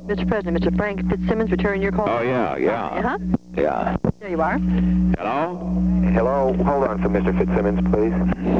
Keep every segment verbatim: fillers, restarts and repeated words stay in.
Mister President, Mister Frank Fitzsimmons, returning your call. Oh, yeah, yeah. Uh-huh. Yeah. There you are. Hello? Hello, hold on for Mister Fitzsimmons, please.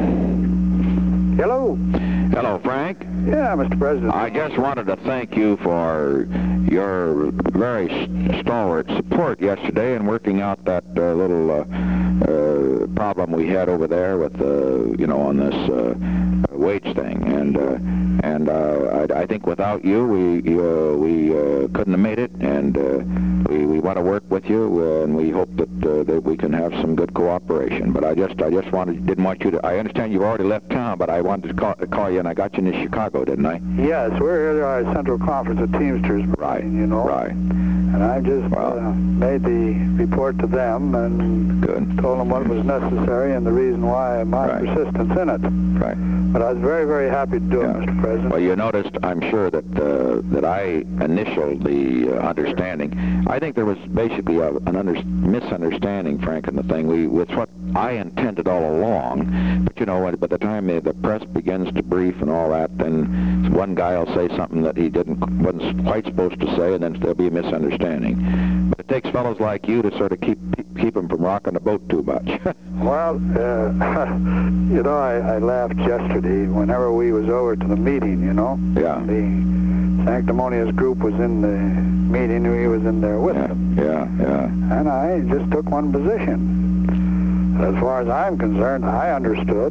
Hello. Hello, Frank. Yeah, Mister President. I just wanted to thank you for your very stalwart support yesterday in working out that uh, little uh, uh, problem we had over there with, uh, you know, on this uh, wage thing. And uh, and uh, I, I think without you, we uh, we uh, couldn't have made it. And uh, we we want to work with you, uh, and we hope that uh, that we can have some good cooperation. But I just I just wanted didn't want you to. I understand you've already left town, but I wanted to call, to call you, and I got you into Chicago, didn't I? Yes, we're here at our Central Conference of Teamsters. Right. You know. Right. And I just Well, uh, made the report to them and good. told them what was necessary and the reason why my Right. persistence in it. Right. But I was very, very happy to do Yeah. it, Mister President. Well, you noticed, I'm sure, that uh, that I initialed the uh, understanding. I think there was basically a, an under, misunderstanding, Frank, in the thing. We, it's what I intended all along. But, you know, by the time the, the press begins to brief and all that, then one guy will say something that he didn't wasn't quite supposed to say, and then there'll be a misunderstanding. But it takes fellows like you to sort of keep keep them from rocking the boat too much. Well, uh, you know, I, I laughed yesterday whenever we was over to the meeting, you know. Yeah. The sanctimonious group was in the meeting, and he was in there with Yeah, them. yeah, yeah. And I just took one position. As far as I'm concerned, I understood.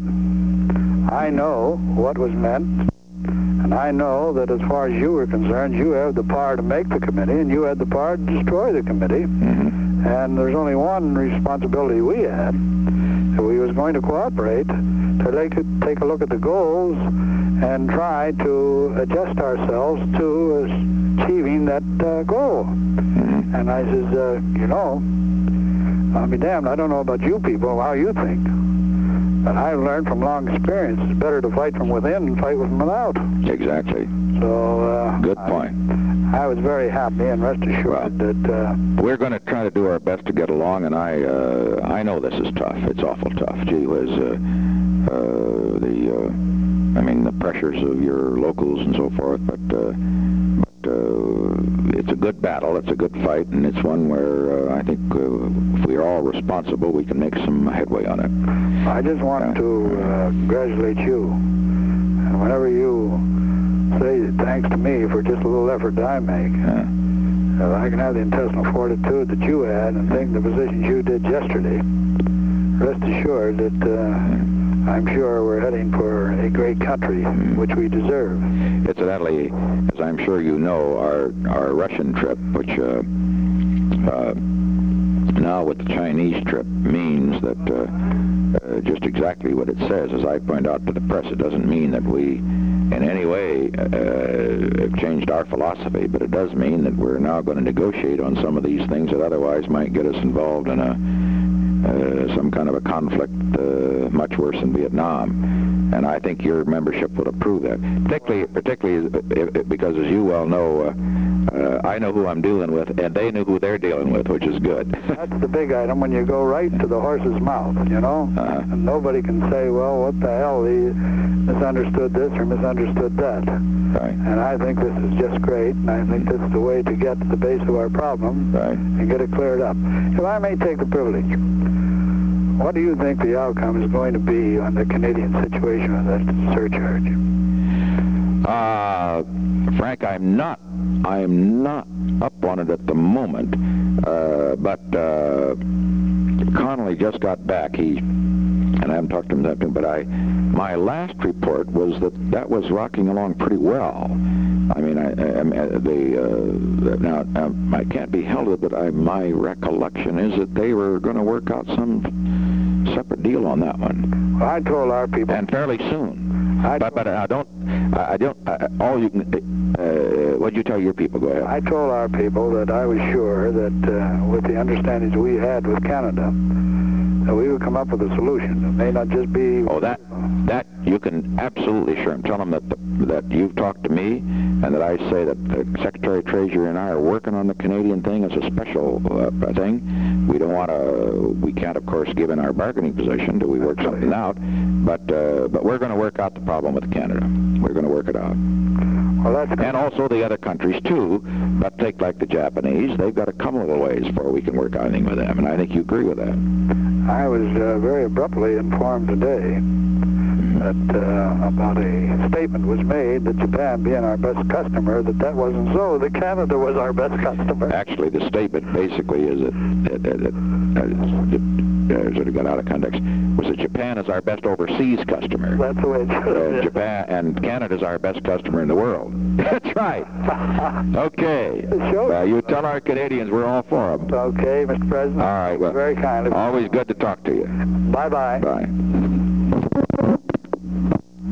I know what was meant. And I know that as far as you were concerned, you have the power to make the committee, and you had the power to destroy the committee. Mm-hmm. And there's only one responsibility we had. That we was going to cooperate to take, take a look at the goals and try to adjust ourselves to achieving that uh, goal. Mm-hmm. And I says, uh, you know, I'll be damned, I don't know about you people, how you think. But I've learned from long experience, it's better to fight from within than fight from without. Exactly. So, uh, Good point. I, I was very happy, and rest assured Well, that uh, we're going to try to do our best to get along, and I uh, I know this is tough. It's awful tough. Gee whiz, uh, uh, the uh, I mean the pressures of your locals and so forth, but uh, but uh, it's a good battle. It's a good fight, and it's one where uh, I think uh, if we are all responsible, we can make some headway on it. I just wanted Yeah. to uh, congratulate you. And whenever you say thanks to me for just a little effort that I make, Yeah. uh, I can have the intestinal fortitude that you had and think the positions you did yesterday. Rest assured that uh, I'm sure we're heading for a great country, which we deserve. Incidentally, as I'm sure you know, our our Russian trip, which uh, uh, now with the Chinese trip means that uh, uh, just exactly what it says. As I point out to the press, it doesn't mean that we in any way uh, have changed our philosophy, but it does mean that we're now going to negotiate on some of these things that otherwise might get us involved in a uh, some kind of a conflict uh, much worse than Vietnam. And I think your membership would approve that, particularly, particularly if, if, because, as you well know, uh, uh, I know who I'm dealing with, and they know who they're dealing with, which is good. That's the big item when you go right to the horse's mouth, you know? Uh-huh. And nobody can say, well, what the hell, he misunderstood this or misunderstood that. Right. And I think this is just great, and I think this is the way to get to the base of our problem Right. and get it cleared up. If I may take the privilege, what do you think the outcome is going to be on the Canadian situation of that surcharge? Uh, Frank, I'm not, I'm not up on it at the moment, uh, but uh, Connolly just got back. He, and I haven't talked to him that, but I, my last report was that that was rocking along pretty well. I mean, I, I, I the uh, now um, I can't be held to it, but I, my recollection is that they were going to work out some separate deal on that one. Well, I told our people, and fairly soon. I but but I don't, I, I don't. I, all you can. Uh, what'd you tell your people? Go ahead. I told our people that I was sure that uh, with the understandings we had with Canada, that we would come up with a solution. It may not just be. Oh, that that you can absolutely sure. And tell them that the, that you've talked to me, and that I say that the Secretary of Treasury and I are working on the Canadian thing as a special uh, thing. We don't want to. We can't, of course, give in our bargaining position till we work something out. But uh, but we're going to work out the problem with Canada. We're going to work it out. Well, that's good. And also the other countries, too. But take like the Japanese, they've got to come a little ways before we can work on anything with them, and I think you agree with that. I was uh, very abruptly informed today that uh, about a statement was made that Japan being our best customer, that that wasn't so, that Canada was our best customer. Actually, the statement basically is that, that, that, that uh, sort of got out of context, was that Japan is our best overseas customer. That's the way it should Uh, Japan and Canada is our best customer in the world. That's right. Okay. Sure. Uh, you tell our Canadians we're all for them. Okay, Mister President. All right. Well, Very kind of you. always good to talk to you. Bye-bye. Bye.